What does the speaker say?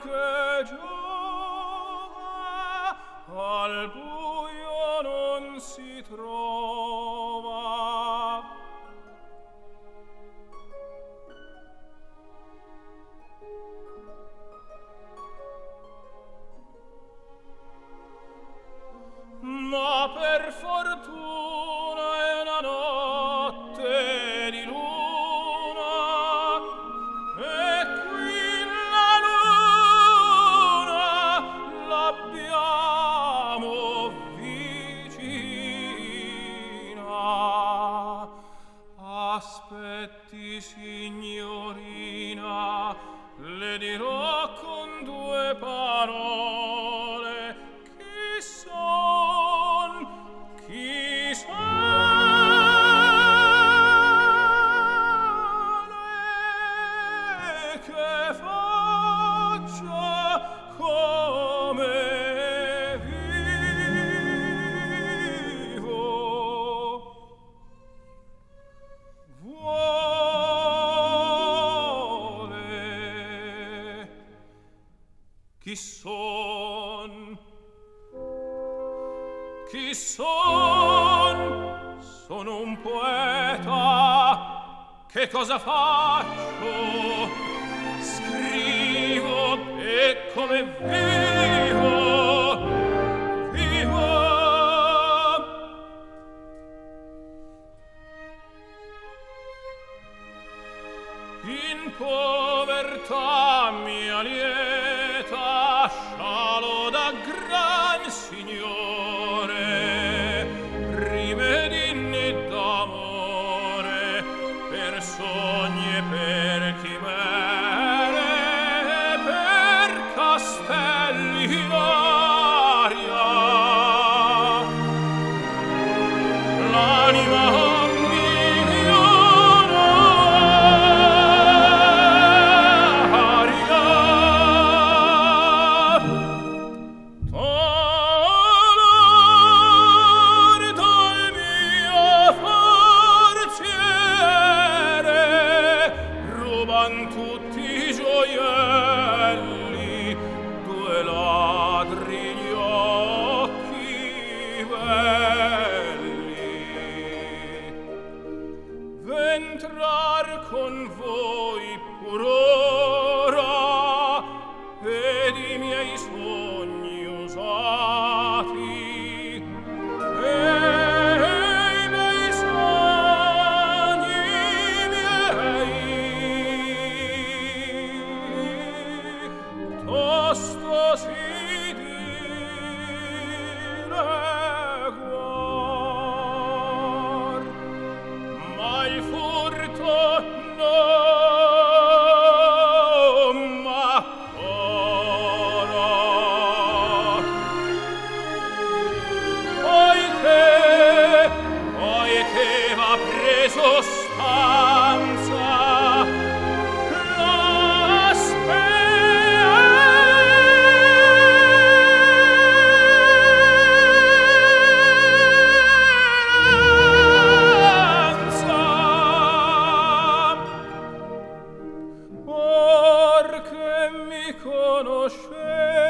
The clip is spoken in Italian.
che giova al buio non si trova. Ma per fortuna è una notte di luna e qui la luna l'abbiamo vicina. Aspetti, signorina, le dirò con due parole chi son, chi sale, che faccia, come vivo. Vuole chi son? Chi son? Sono un poeta. Che cosa faccio? Scrivo e come vivo, vivo. In povertà mia lieta scialo da gran signore, rimedini d'amore per sogni e per chimere, per castelli in aria. L'anima tutti i gioielli, due ladri gli occhi belli. V'entrar con voi pur ora ed i miei sogni usati tosto si dileguar, ma il furto non m'accora. Poiché va preso stanza, conoscete